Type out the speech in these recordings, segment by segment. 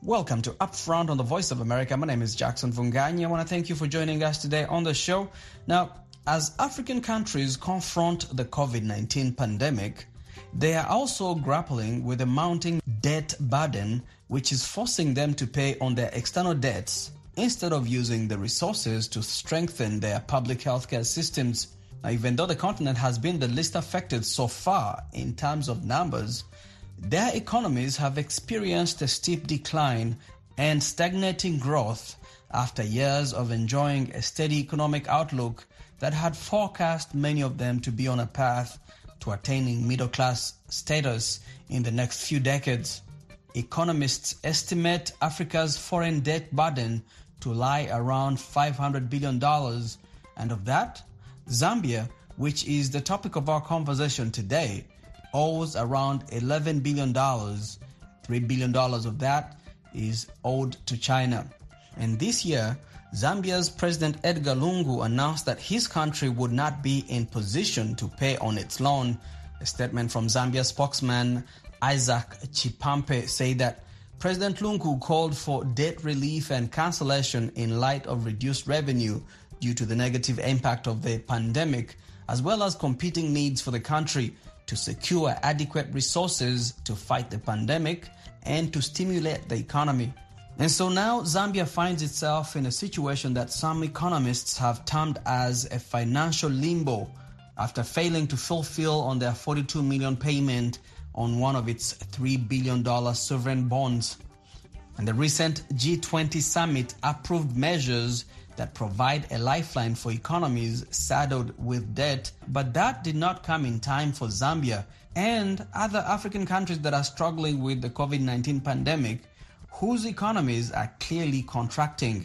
Welcome to Upfront on the Voice of America. My name is Jackson Vunganyi. I want to thank you for joining us today on the show. Now, as African countries confront the COVID-19 pandemic, they are also grappling with a mounting debt burden, which is forcing them to pay on their external debts instead of using the resources to strengthen their public healthcare systems. Now, even though the continent has been the least affected so far in terms of numbers, their economies have experienced a steep decline and stagnating growth after years of enjoying a steady economic outlook that had forecast many of them to be on a path to attaining middle-class status in the next few decades. Economists estimate Africa's foreign debt burden to lie around $500 billion, and of that, Zambia, which is the topic of our conversation today, owes around $11 billion. $3 billion of that is owed to China. And this year, Zambia's President Edgar Lungu announced that his country would not be in position to pay on its loan. A statement from Zambia spokesman Isaac Chipampe said that President Lungu called for debt relief and cancellation in light of reduced revenue due to the negative impact of the pandemic, as well as competing needs for the country to secure adequate resources to fight the pandemic and to stimulate the economy. And so now Zambia finds itself in a situation that some economists have termed as a financial limbo after failing to fulfill on their $42 million payment on one of its $3 billion sovereign bonds. And the recent G20 summit approved measures that provide a lifeline for economies saddled with debt, but that did not come in time for Zambia and other African countries that are struggling with the COVID-19 pandemic, whose economies are clearly contracting.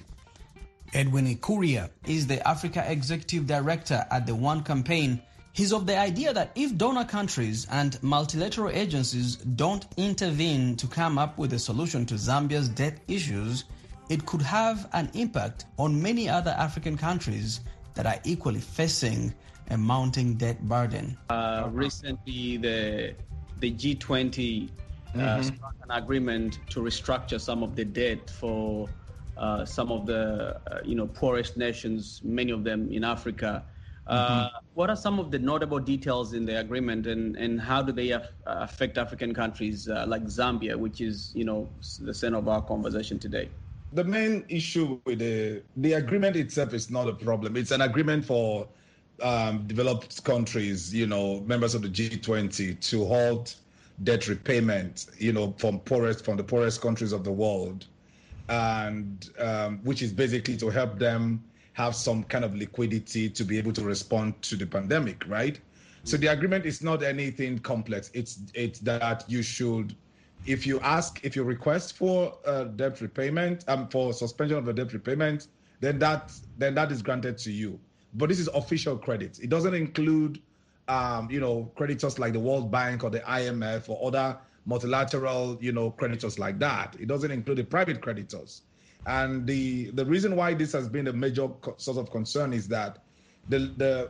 Edwin Ikuria is the Africa Executive Director at the One Campaign. He's of the idea that if donor countries and multilateral agencies don't intervene to come up with a solution to Zambia's debt issues, it could have an impact on many other African countries that are equally facing a mounting debt burden. Recently, the G20 struck an agreement to restructure some of the debt for some of the poorest nations, many of them in Africa. What are some of the notable details in the agreement, and how do they affect African countries like Zambia, which is the center of our conversation today? The main issue with the agreement itself is not a problem. It's an agreement for developed countries, members of the G20, to halt debt repayment, from the poorest countries of the world, and which is basically to help them have some kind of liquidity to be able to respond to the pandemic, right? So the agreement is not anything complex. It's that you should, if you request for debt repayment, for suspension of the debt repayment, then that is granted to you. But this is official credit. It doesn't include, creditors like the World Bank or the IMF or other multilateral, creditors like that. It doesn't include the private creditors. And the reason why this has been a major source of concern is that the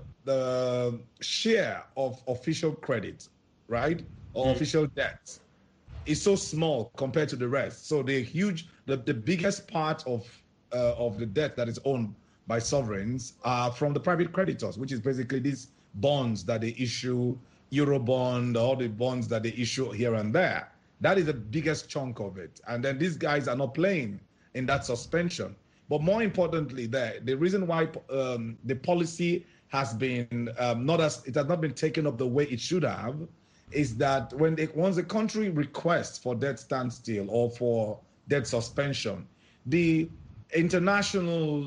share of official credit, right, or official debt is so small compared to the rest. So the biggest part of the debt that is owned by sovereigns are from the private creditors, which is basically these bonds that they issue, Eurobond, all the bonds that they issue here and there. That is the biggest chunk of it. And then these guys are not playing in that suspension. But more importantly, the reason why the policy has been it has not been taken up the way it should have, is that once a country requests for debt standstill or for debt suspension, the international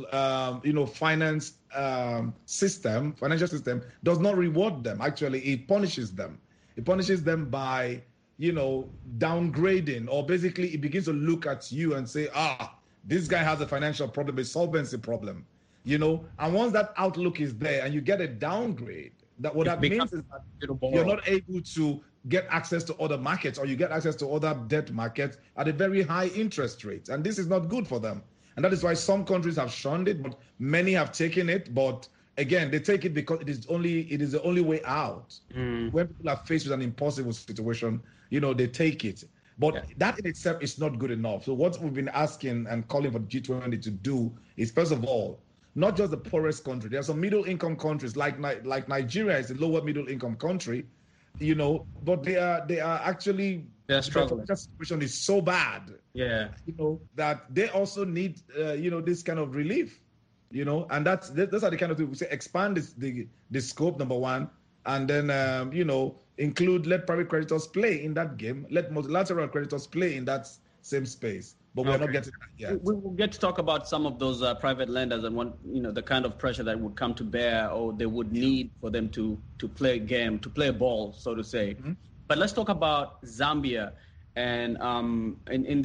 financial system does not reward them. Actually, it punishes them. It punishes them by downgrading, or basically it begins to look at you and say, this guy has a financial problem, a solvency problem, and once that outlook is there and you get a downgrade, that means is that you're not able to get access to other markets, or you get access to other debt markets at a very high interest rate. And this is not good for them. And that is why some countries have shunned it, but many have taken it. But again, they take it because it is the only way out. When people are faced with an impossible situation, they take it. But that in itself is not good enough. So what we've been asking and calling for the G20 to do is, first of all, not just the poorest country. There are some middle-income countries like Nigeria is a lower middle-income country, but they're actually struggling. The situation is so bad, that they also need this kind of relief, and those are the kind of things we say. Expand the scope, number one, and then let private creditors play in that game. Let multilateral creditors play in that same space. But we're not getting that yet. We will get to talk about some of those private lenders and the kind of pressure that would come to bear, or they would need for them to play a game, to play a ball, so to say. Mm-hmm. But let's talk about Zambia, and in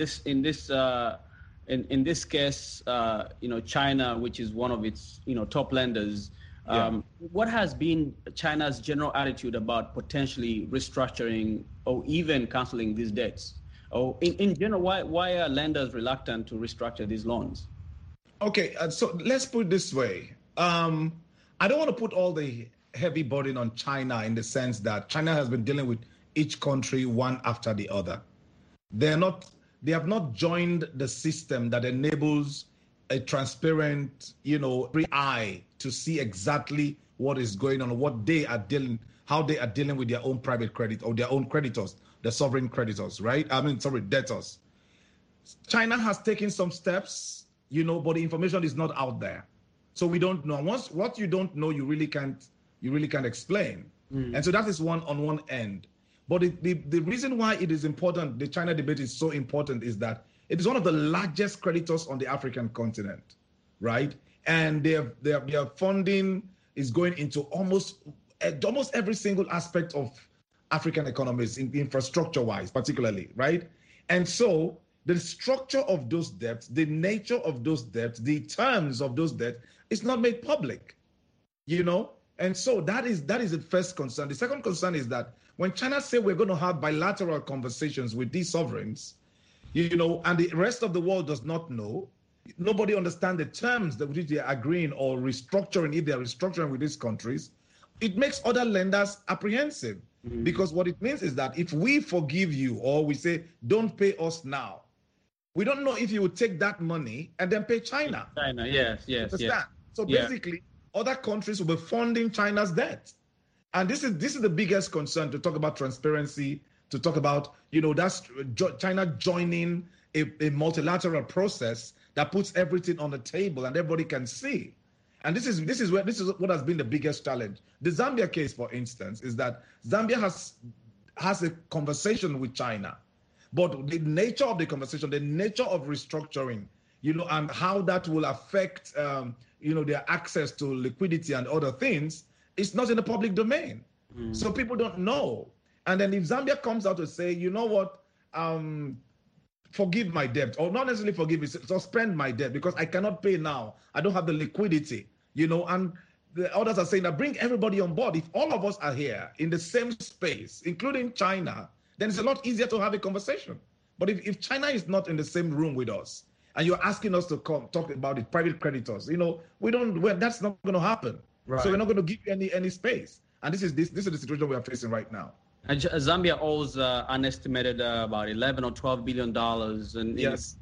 this case, China, which is one of its top lenders. What has been China's general attitude about potentially restructuring or even canceling these debts? Or in general, why are lenders reluctant to restructure these loans? Okay, so let's put it this way. I don't want to put all the heavy burden on China in the sense that China has been dealing with each country one after the other. They have not joined the system that enables a transparent, free eye to see exactly what is going on, how they are dealing with their own private credit or their own creditors, the sovereign creditors, right? Debtors. China has taken some steps, but the information is not out there. So we don't know. What you don't know, you really can't explain. And so that is on one end. But the reason why it is important, the China debate is so important, is that it is one of the largest creditors on the African continent, right? And their funding is going into almost every single aspect of African economies, infrastructure-wise, particularly, right? And so the structure of those debts, the nature of those debts, the terms of those debts is not made public, And so that is the first concern. The second concern is that when China say we're going to have bilateral conversations with these sovereigns, and the rest of the world does not know, nobody understands the terms that which they are agreeing or restructuring, if they are restructuring with these countries, it makes other lenders apprehensive. Because what it means is that if we forgive you or we say, don't pay us now, we don't know if you would take that money and then pay China. Yes. So basically, other countries will be funding China's debt. And this is the biggest concern, to talk about transparency, to talk about, that's China joining a multilateral process that puts everything on the table and everybody can see. And this is what has been the biggest challenge. The Zambia case, for instance, is that Zambia has a conversation with China, but the nature of the conversation, the nature of restructuring, and how that will affect, their access to liquidity and other things, is not in the public domain. So people don't know. And then if Zambia comes out to say, you know what, forgive my debt, or not necessarily forgive it, suspend my debt because I cannot pay now, I don't have the liquidity, and the others are saying that bring everybody on board. If all of us are here in the same space, including China, then it's a lot easier to have a conversation. But if China is not in the same room with us, and you're asking us to come talk about the private creditors, that's not going to happen. Right. So we're not going to give you any space. And this is the situation we are facing right now. And Zambia owes an estimated about $11 or $12 billion, and yes,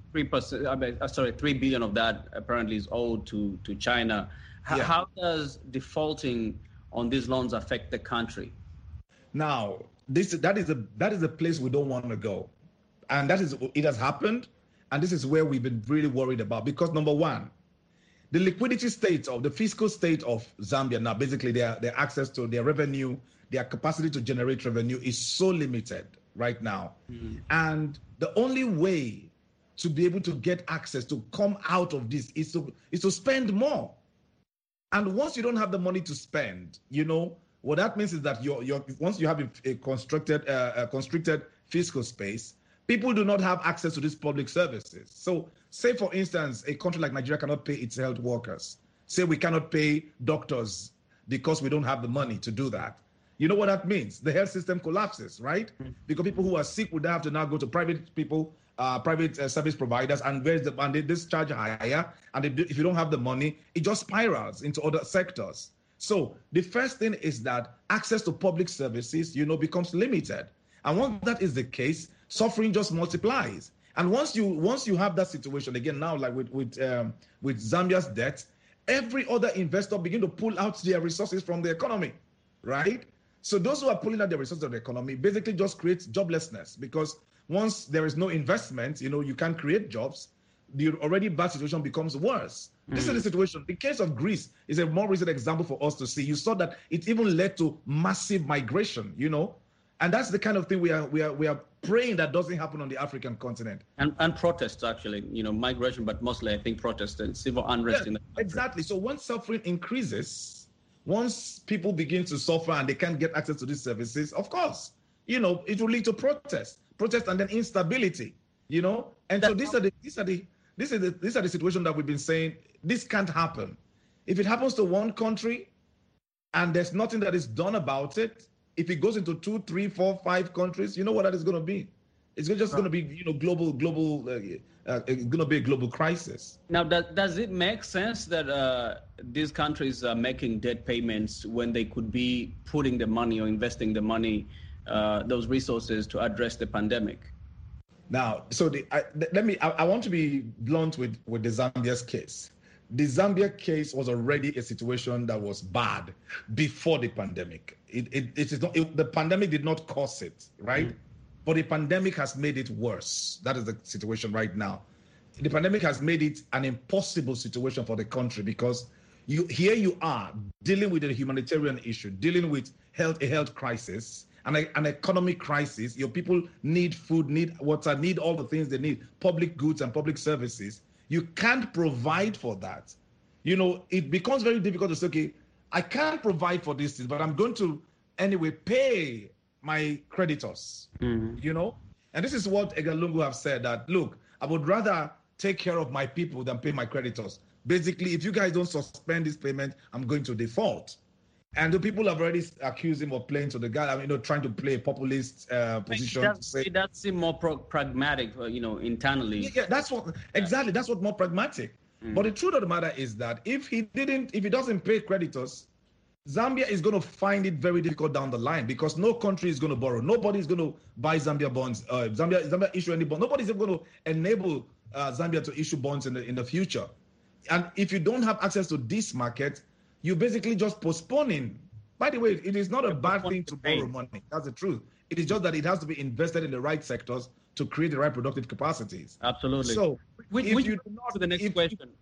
3 billion of that apparently is owed to China. How does defaulting on these loans affect the country? Now, that is a place we don't want to go, and it has happened, and this is where we've been really worried about, because number one, the liquidity state of the fiscal state of Zambia now, basically their access to their revenue, their capacity to generate revenue is so limited right now. And the only way to be able to get access to come out of this is to spend more. And once you don't have the money to spend, what that means is that once you have a constricted fiscal space, people do not have access to these public services. So say, for instance, a country like Nigeria cannot pay its health workers. Say we cannot pay doctors because we don't have the money to do that. You know what that means? The health system collapses, right? Because people who are sick would have to now go to private people, private service providers, and they discharge higher. And if you don't have the money, it just spirals into other sectors. So the first thing is that access to public services, becomes limited. And once that is the case, suffering just multiplies. And once you have that situation again now, like with Zambia's debt, every other investor begin to pull out their resources from the economy, right? So those who are pulling out their resources of the economy basically just creates joblessness, because once there is no investment, you can't create jobs. The already bad situation becomes worse. This is the situation. The case of Greece is a more recent example for us to see. You saw that it even led to massive migration, and that's the kind of thing we are praying that doesn't happen on the African continent. And protests, actually, migration, but mostly I think protests and civil unrest in the country. Exactly. So once suffering increases, once people begin to suffer and they can't get access to these services, of course, it will lead to protest and then instability, And so these are the situation that we've been saying. This can't happen. If it happens to one country and there's nothing that is done about it, if it goes into 2, 3, 4, 5 countries, you know what that is going to be? It's just going to be, global. Going to be a global crisis. Now, does it make sense that these countries are making debt payments when they could be putting the money or investing the money, those resources, to address the pandemic? Now, so I want to be blunt with the Zambia's case. The Zambia case was already a situation that was bad before the pandemic. It is not. The pandemic did not cause it, right? Mm-hmm. But the pandemic has made it worse. That is the situation right now. The pandemic has made it an impossible situation for the country, because you are dealing with a humanitarian issue, dealing with a health crisis, and an economic crisis. Your people need food, need water, need all the things they need, public goods and public services. You can't provide for that. It becomes very difficult to say, okay, I can't provide for this, but I'm going to anyway pay my creditors, And this is what Edgar Lungu have said, that, look, I would rather take care of my people than pay my creditors. Basically, if you guys don't suspend this payment, I'm going to default. And the people have already accused him of playing to the guy, trying to play a populist position. It does seem more pragmatic, internally. Yeah, that's what more pragmatic. But the truth of the matter is that if he doesn't pay creditors, Zambia is going to find it very difficult down the line, because no country is going to borrow. Nobody is going to buy Zambia bonds. Zambia issue any bond. Nobody is going to enable Zambia to issue bonds in the future. And if you don't have access to this market, you're basically just postponing. By the way, it is not a bad thing to borrow money. That's the truth. It is just that it has to be invested in the right sectors to create the right productive capacities. Absolutely. So, to the next question.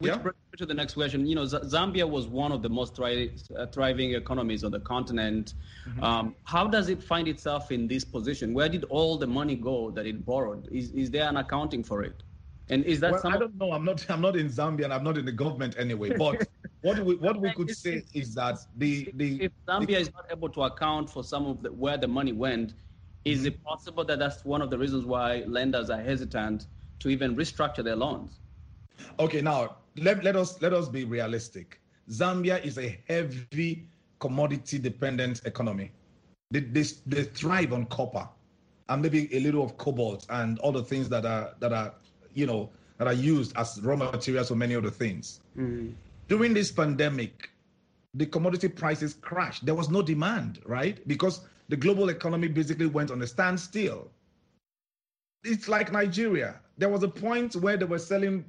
Zambia was one of the most thriving economies on the continent. Mm-hmm. How does it find itself in this position? Where did all the money go that it borrowed? Is there an accounting for it? And is that I don't know. I'm not in Zambia, and I'm not in the government anyway. But what we could say is that if Zambia is not able to account for some of where the money went, is it possible that that's one of the reasons why lenders are hesitant to even restructure their loans? Okay, now let us be realistic. Zambia is a heavy commodity dependent economy. They thrive on copper and maybe a little of cobalt and other things that are used as raw materials for many other things. Mm-hmm. During this pandemic, the commodity prices crashed. There was no demand, right? Because the global economy basically went on a standstill. It's like Nigeria. There was a point where they were selling,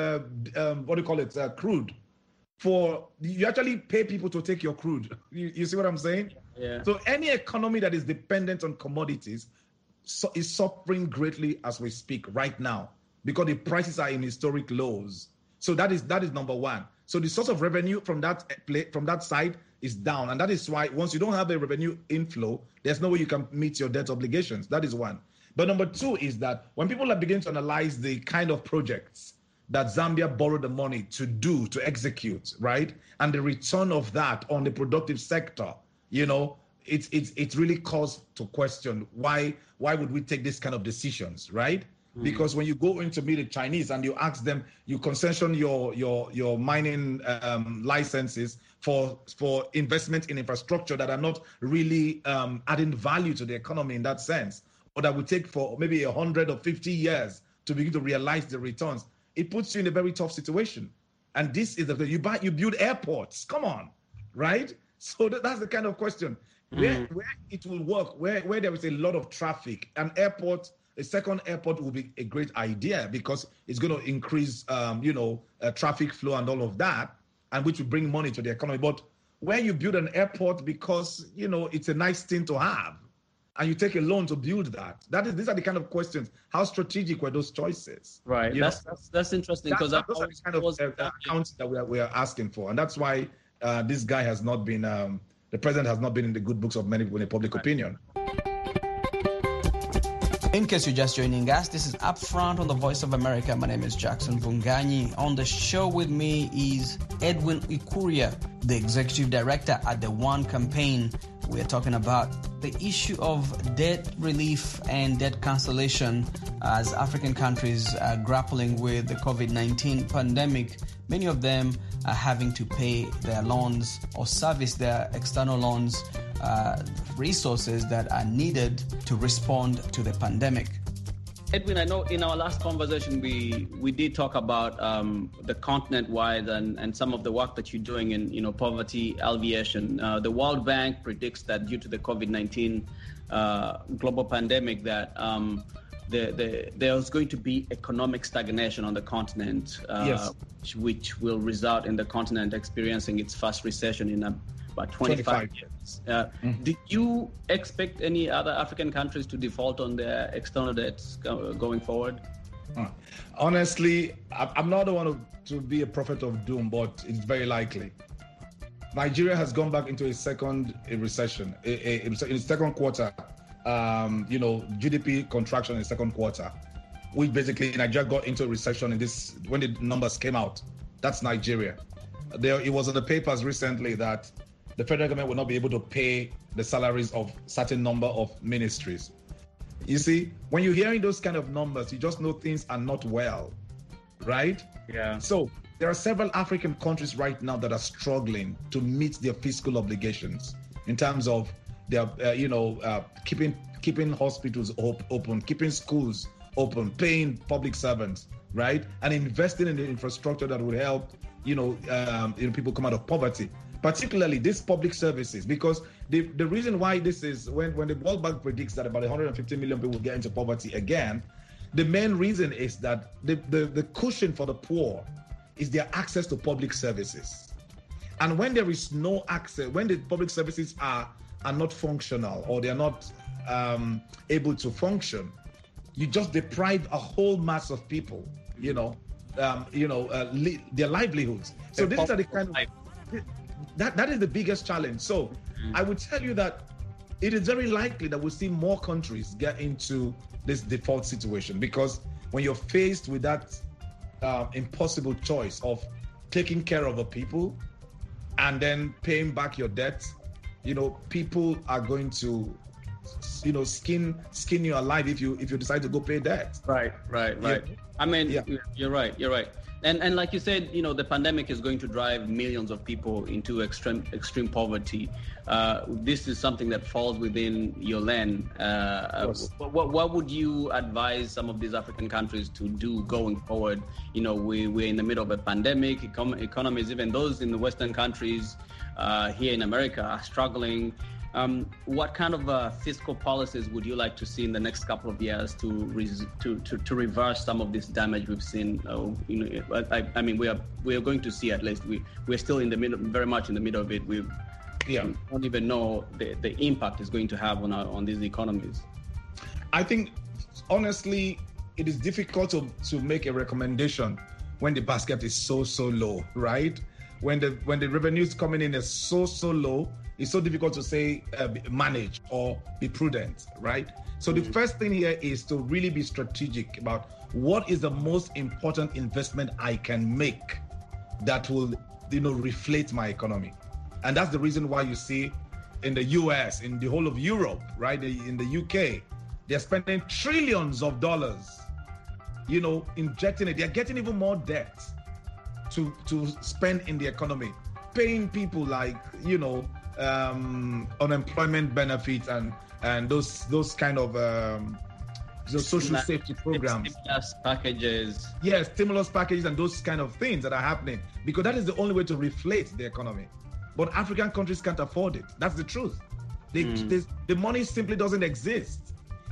crude. You actually pay people to take your crude. You see what I'm saying? Yeah. So any economy that is dependent on commodities is suffering greatly as we speak right now, because the prices are in historic lows. So that is number one. So the source of revenue from that side is down. And that is why once you don't have a revenue inflow, there's no way you can meet your debt obligations. That is one. But number two is that when people are beginning to analyze the kind of projects that Zambia borrowed the money to execute, right? And the return of that on the productive sector, it's really caused to question why would we take this kind of decisions, right? Because when you go into meet the Chinese and you ask them, you concession your mining licenses for investment in infrastructure that are not really adding value to the economy in that sense, or that would take for maybe 100 or 50 years to begin to realize the returns, it puts you in a very tough situation. And this is you build airports. Come on, right? So that's the kind of question where it will work, where there is a lot of traffic. An airport, a second airport would be a great idea because it's going to increase, traffic flow and all of that, and which will bring money to the economy. But when you build an airport because, it's a nice thing to have, and you take a loan to build that, these are the kind of questions. How strategic were those choices? Right. That's interesting because those are the kind of accounts that we are asking for, and that's why this guy has not been, the president has not been in the good books of many people in public opinion. In case you're just joining us, this is Upfront on the Voice of America. My name is Jackson Vunganyi. On the show with me is Edwin Ikuria, the executive director at the One Campaign. We're talking about the issue of debt relief and debt cancellation as African countries are grappling with the COVID-19 pandemic. Many of them are having to pay their loans or service their external loans, resources that are needed to respond to the pandemic. Edwin, I know in our last conversation we did talk about the continent-wide and some of the work that you're doing in poverty alleviation. The World Bank predicts that due to the COVID-19 global pandemic that there's going to be economic stagnation on the continent, yes, which will result in the continent experiencing its first recession in about 25 years. Do you expect any other African countries to default on their external debts going forward? Honestly, I'm not the one to be a prophet of doom, but it's very likely. Nigeria has gone back into a second recession. In the second quarter, GDP contraction in the second quarter, which basically Nigeria got into a recession when the numbers came out. That's Nigeria. It was in the papers recently that the federal government will not be able to pay the salaries of certain number of ministries. You see, when you're hearing those kind of numbers, you just know things are not well, right? Yeah. So there are several African countries right now that are struggling to meet their fiscal obligations in terms of their, keeping hospitals open, keeping schools open, paying public servants, right? And investing in the infrastructure that will help, people come out of poverty. Particularly these public services, because the reason why this is when the World Bank predicts that about 150 million people will get into poverty again, the main reason is that the cushion for the poor is their access to public services. And when there is no access, when the public services are not functional or they're not able to function, you just deprive a whole mass of people, their livelihoods. So these are the kind of that is the biggest challenge. So I would tell you that it is very likely that we'll see more countries get into this default situation, because when you're faced with that impossible choice of taking care of the people and then paying back your debt, people are going to, skin you alive if you decide to go pay debt. Right. Yeah. I mean, yeah. You're right. And like you said, the pandemic is going to drive millions of people into extreme poverty. This is something that falls within your lane. What would you advise some of these African countries to do going forward? We're in the middle of a pandemic. Economies, even those in the Western countries here in America, are struggling. What kind of fiscal policies would you like to see in the next couple of years to reverse some of this damage we've seen? I mean, we are going to see, at least we're still in the middle, very much in the middle of it. We don't even know the impact it's going to have on these economies. I think, honestly, it is difficult to make a recommendation when the basket is so low, right? When the revenues coming in is so low, it's so difficult to say manage or be prudent, right? So the first thing here is to really be strategic about what is the most important investment I can make that will, reflate my economy. And that's the reason why you see in the US, in the whole of Europe, right, in the UK, they're spending trillions of dollars, injecting it. They're getting even more debt to spend in the economy, paying people like, unemployment benefits and those kind of those social safety programs, stimulus packages. Yes, stimulus packages and those kind of things that are happening, because that is the only way to reflate the economy. But African countries can't afford it. That's the truth. The money simply doesn't exist.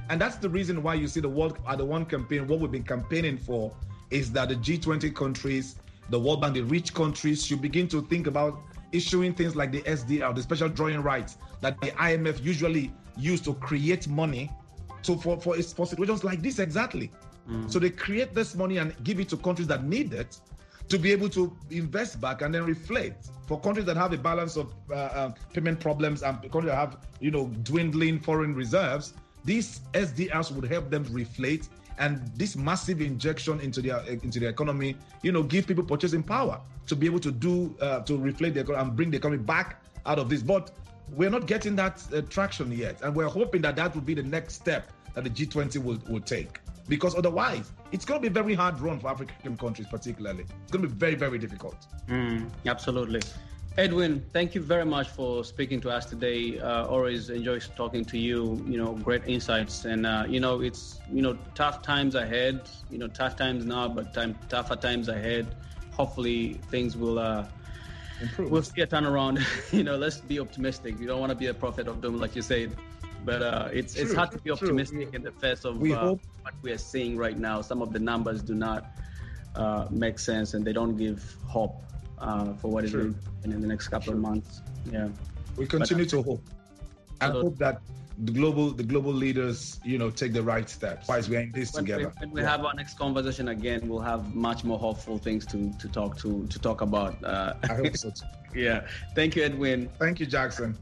And that's the reason why you see the World at the One campaign, what we've been campaigning for is that the G20 countries, the World Bank, the rich countries should begin to think about issuing things like the SDR, the special drawing rights that the IMF usually use to create money for situations like this exactly. So they create this money and give it to countries that need it to be able to invest back and then reflate. For countries that have a balance of payment problems and countries that have, dwindling foreign reserves, these SDRs would help them reflate, and this massive injection into the economy, give people purchasing power to be able to to reflate the economy and bring the economy back out of this. But we're not getting that traction yet, and we're hoping that will be the next step that the G20 will take. Because otherwise, it's going to be a very hard run for African countries, particularly. It's going to be very, very difficult. Absolutely. Edwin, thank you very much for speaking to us today. Always enjoy talking to you. Great insights. And, it's, tough times ahead, tough times now, but tougher times ahead. Hopefully things will improve. We'll see a turnaround. Let's be optimistic. We don't want to be a prophet of doom, like you said. But it's hard to be optimistic in the face of what we are seeing right now. Some of the numbers do not make sense, and they don't give hope for what is going to happen in the next couple of months. Yeah, we continue to hope, and hope that the global leaders, take the right steps. Otherwise, we're in this together. When we have our next conversation again, we'll have much more hopeful things to talk about. I hope so too. Yeah. Thank you, Edwin. Thank you, Jackson.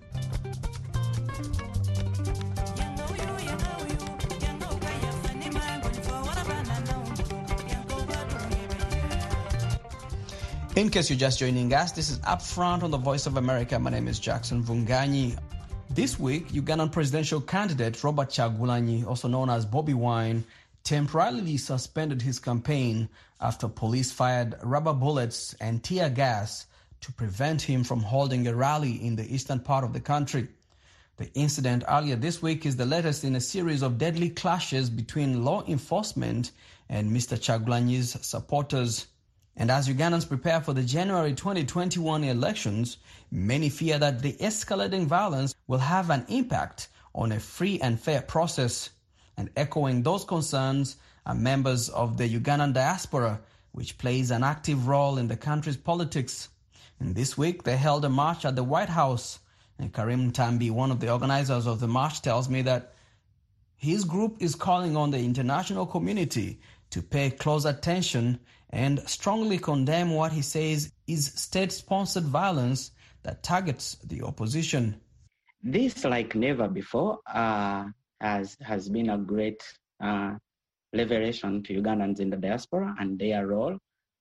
In case you're just joining us, this is Upfront on the Voice of America. My name is Jackson Vunganyi. This week, Ugandan presidential candidate Robert Kyagulanyi, also known as Bobi Wine, temporarily suspended his campaign after police fired rubber bullets and tear gas to prevent him from holding a rally in the eastern part of the country. The incident earlier this week is the latest in a series of deadly clashes between law enforcement and Mr. Kyagulanyi's supporters. And as Ugandans prepare for the January 2021 elections, many fear that the escalating violence will have an impact on a free and fair process. And echoing those concerns are members of the Ugandan diaspora, which plays an active role in the country's politics. And this week, they held a march at the White House. And Karim Tambi, one of the organizers of the march, tells me that his group is calling on the international community to pay close attention and strongly condemn what he says is state-sponsored violence that targets the opposition. This, like never before, has been a great revelation to Ugandans in the diaspora and their role.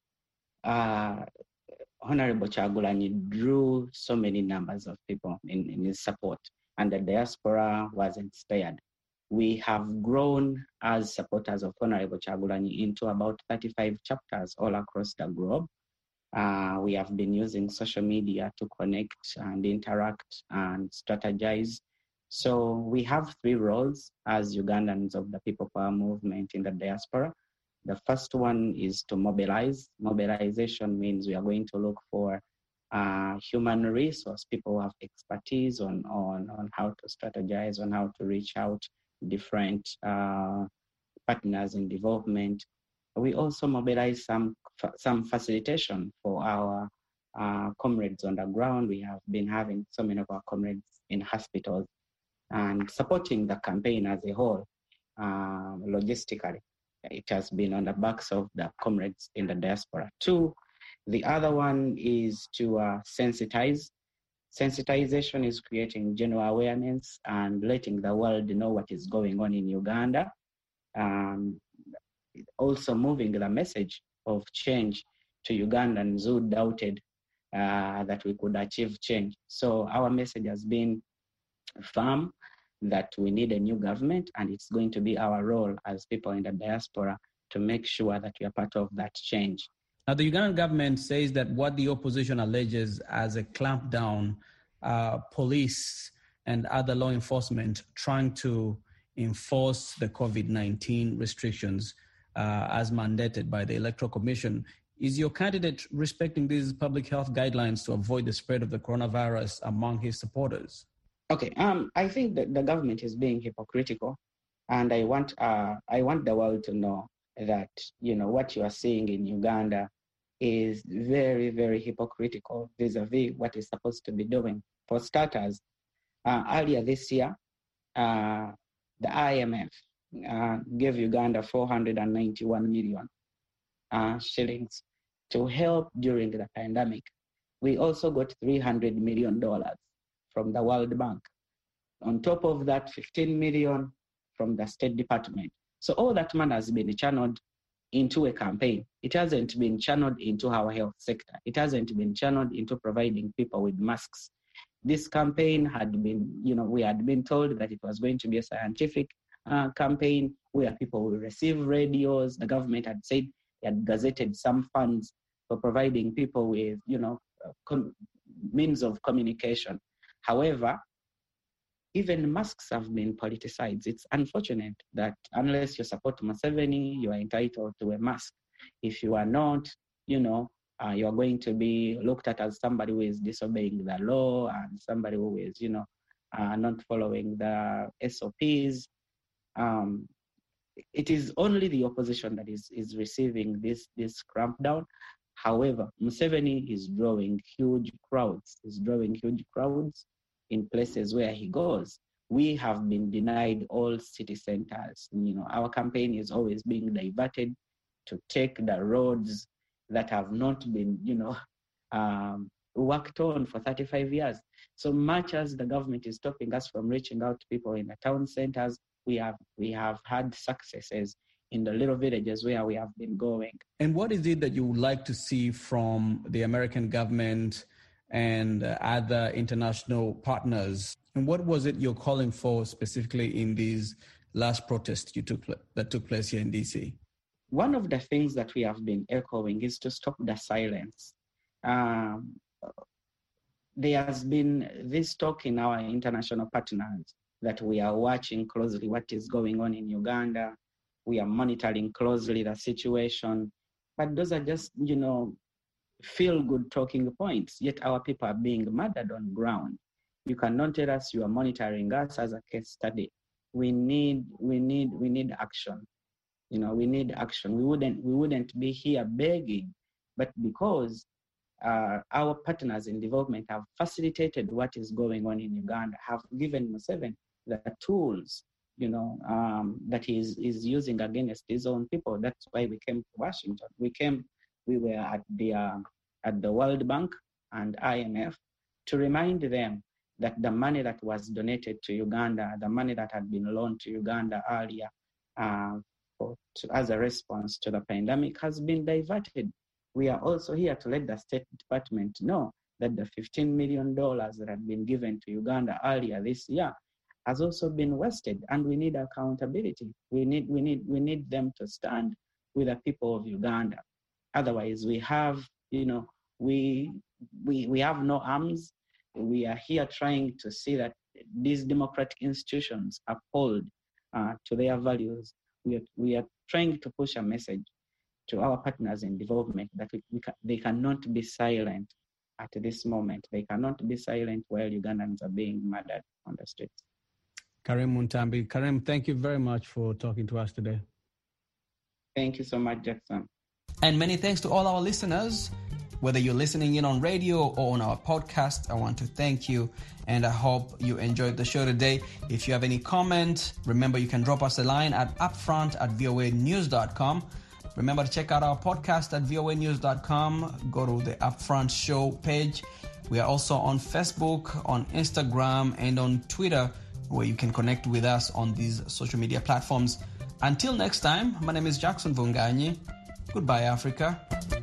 Honorable Kyagulanyi drew so many numbers of people in his support, and the diaspora wasn't spared. We have grown as supporters of Honorable Kyagulanyi into about 35 chapters all across the globe. We have been using social media to connect and interact and strategize. So we have three roles as Ugandans of the People Power movement in the diaspora. The first one is to mobilize. Mobilization means we are going to look for human resource, people who have expertise on how to strategize, on how to reach out different partners in development. We also mobilize some facilitation for our comrades on the ground. We have been having so many of our comrades in hospitals and supporting the campaign as a whole logistically. It has been on the backs of the comrades in the diaspora. Two, the other one is to sensitize. Sensitization is creating general awareness and letting the world know what is going on in Uganda. Also moving the message of change to Ugandans who doubted that we could achieve change. So our message has been firm that we need a new government, and it's going to be our role as people in the diaspora to make sure that we are part of that change. Now, the Ugandan government says that what the opposition alleges as a clampdown, police and other law enforcement trying to enforce the COVID-19 restrictions as mandated by the Electoral Commission. Is your candidate respecting these public health guidelines to avoid the spread of the coronavirus among his supporters? Okay, I think that the government is being hypocritical And I want the world to know that, what you are seeing in Uganda is very, very hypocritical vis-a-vis what is supposed to be doing. For starters, earlier this year, the IMF gave Uganda 491 million shillings to help during the pandemic. We also got $300 million from the World Bank. On top of that, 15 million from the State Department. So all that money has been channeled into a campaign. It hasn't been channeled into our health sector. It hasn't been channeled into providing people with masks. This campaign had been, we had been told that it was going to be a scientific campaign where people will receive radios. The government had said they had gazetted some funds for providing people with, means of communication. However, even masks have been politicized. It's unfortunate that unless you support Museveni, you are entitled to a mask. If you are not, you are going to be looked at as somebody who is disobeying the law and somebody who is, not following the SOPs. It is only the opposition that is receiving this crampdown. However, Museveni is drawing huge crowds. He's drawing huge crowds in places where he goes. We have been denied all city centers. Our campaign is always being diverted to take the roads that have not been, worked on for 35 years. So much as the government is stopping us from reaching out to people in the town centers, we have had successes in the little villages where we have been going. And what is it that you would like to see from the American government and other international partners? And what was it you're calling for specifically in these last protests that took place here in DC? One of the things that we have been echoing is to stop the silence. There has been this talk in our international partners that we are watching closely what is going on in Uganda. We are monitoring closely the situation. But those are just, feel-good talking points, yet our people are being murdered on ground. You cannot tell us you are monitoring us as a case study. We need action. We need action. We wouldn't be here begging, but because our partners in development have facilitated what is going on in Uganda, have given Museveni the tools, that he is using against his own people. That's why we came to Washington. We were at the World Bank and IMF to remind them that the money that was donated to Uganda, the money that had been loaned to Uganda earlier as a response to the pandemic has been diverted. We are also here to let the State Department know that the $15 million that had been given to Uganda earlier this year has also been wasted, and we need accountability. We need them to stand with the people of Uganda. Otherwise, we have, we have no arms. We are here trying to see that these democratic institutions uphold to their values. We are trying to push a message to our partners in development that they cannot be silent at this moment. They cannot be silent while Ugandans are being murdered on the streets. Karim Muntambi. Karim, thank you very much for talking to us today. Thank you so much, Jackson. And many thanks to all our listeners. Whether you're listening in on radio or on our podcast, I want to thank you, and I hope you enjoyed the show today. If you have any comment, remember you can drop us a line at upfront@voanews.com. Remember to check out our podcast at voanews.com. Go to the Upfront Show page. We are also on Facebook, on Instagram, and on Twitter, where you can connect with us on these social media platforms. Until next time, my name is Jackson Vunganyi. Goodbye, Africa.